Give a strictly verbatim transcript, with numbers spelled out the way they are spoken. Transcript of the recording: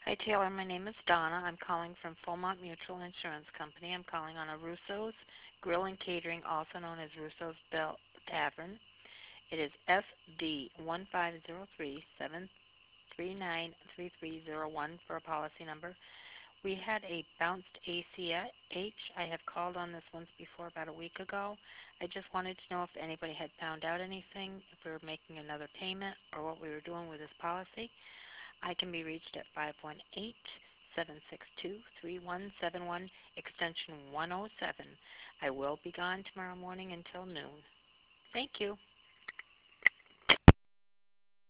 Hi, Taylor. My name is Donna. I'm calling from Fulmont Mutual Insurance Company. I'm calling on a Russo's Grill and Catering, also known as Russo's Bell Tavern. It is F D one five zero three seven three nine three three zero one for a policy number. We had a bounced A C H. I have called on this once before about a week ago. I just wanted to know if anybody had found out anything, if we were making another payment, or what we were doing with this policy. I can be reached at five one eight, seven six two, three one seven one, extension one oh seven. I will be gone tomorrow morning until noon. Thank you.